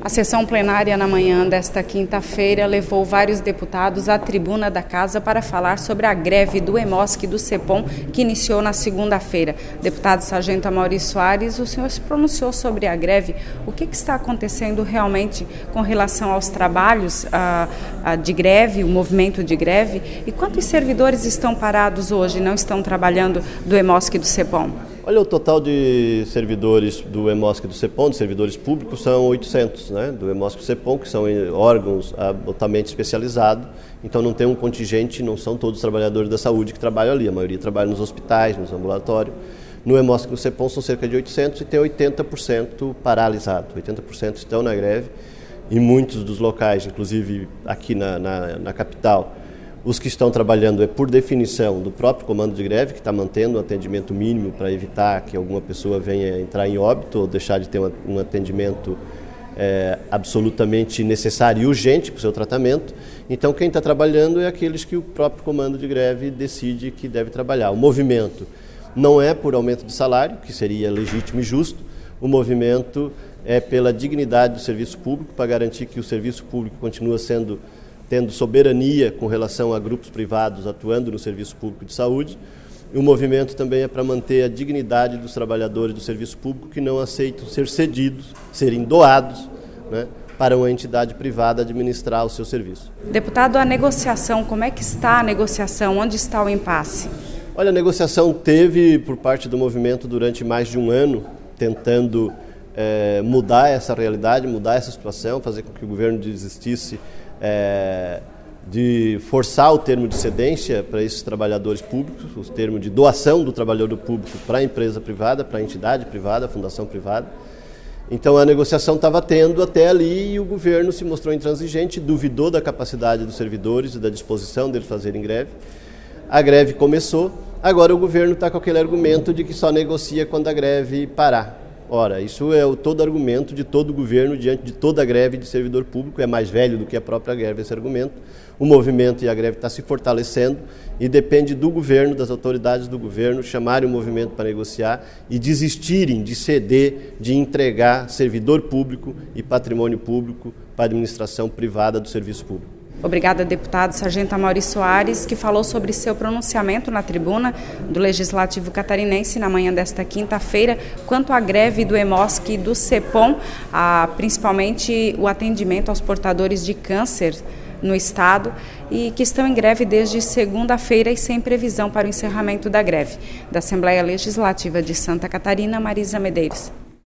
A sessão plenária na manhã desta quinta-feira levou vários deputados à tribuna da Casa para falar sobre a greve do EMOSC e do CEPOM, que iniciou na segunda-feira. Deputado Sargento Amaury Soares, o senhor se pronunciou sobre a greve. O que está acontecendo realmente com relação aos trabalhos de greve, o movimento de greve? E quantos servidores estão parados hoje, não estão trabalhando do EMOSC e do CEPOM? Olha, o total de servidores do EMOSC e do CEPOM, de servidores públicos, são 800, né? Do EMOSC e do CEPOM, que são órgãos altamente especializados, então não tem um contingente, não são todos os trabalhadores da saúde que trabalham ali, a maioria trabalha nos hospitais, nos ambulatórios. No EMOSC e no CEPOM são cerca de 800 e tem 80% paralisado, 80% estão na greve, e muitos dos locais, inclusive aqui na capital, os que estão trabalhando é por definição do próprio comando de greve, que está mantendo um atendimento mínimo para evitar que alguma pessoa venha entrar em óbito ou deixar de ter um atendimento absolutamente necessário e urgente para o seu tratamento. Então, quem está trabalhando é aqueles que o próprio comando de greve decide que deve trabalhar. O movimento não é por aumento de salário, que seria legítimo e justo, o movimento é pela dignidade do serviço público, para garantir que o serviço público continua tendo soberania com relação a grupos privados atuando no serviço público de saúde. E o movimento também é para manter a dignidade dos trabalhadores do serviço público que não aceitam ser cedidos, serem doados, né, para uma entidade privada administrar o seu serviço. Deputado, a negociação, como é que está a negociação? Onde está o impasse? Olha, a negociação teve por parte do movimento durante mais de um ano, tentando mudar essa realidade, mudar essa situação, fazer com que o governo desistisse de forçar o termo de cedência para esses trabalhadores públicos, o termo de doação do trabalhador público para a empresa privada, para a entidade privada, a fundação privada. Então a negociação estava tendo até ali e o governo se mostrou intransigente, duvidou da capacidade dos servidores e da disposição deles fazerem greve. A greve começou, agora o governo está com aquele argumento de que só negocia quando a greve parar. Ora, isso é todo argumento de todo governo diante de toda a greve de servidor público, é mais velho do que a própria greve esse argumento. O movimento e a greve está se fortalecendo e depende do governo, das autoridades do governo, chamarem o movimento para negociar e desistirem de ceder, de entregar servidor público e patrimônio público para a administração privada do serviço público. Obrigada, deputado Sargento Amaury Soares, que falou sobre seu pronunciamento na tribuna do Legislativo Catarinense na manhã desta quinta-feira, quanto à greve do EMOSC e do CEPOM, principalmente o atendimento aos portadores de câncer no estado e que estão em greve desde segunda-feira e sem previsão para o encerramento da greve. Da Assembleia Legislativa de Santa Catarina, Marisa Medeiros.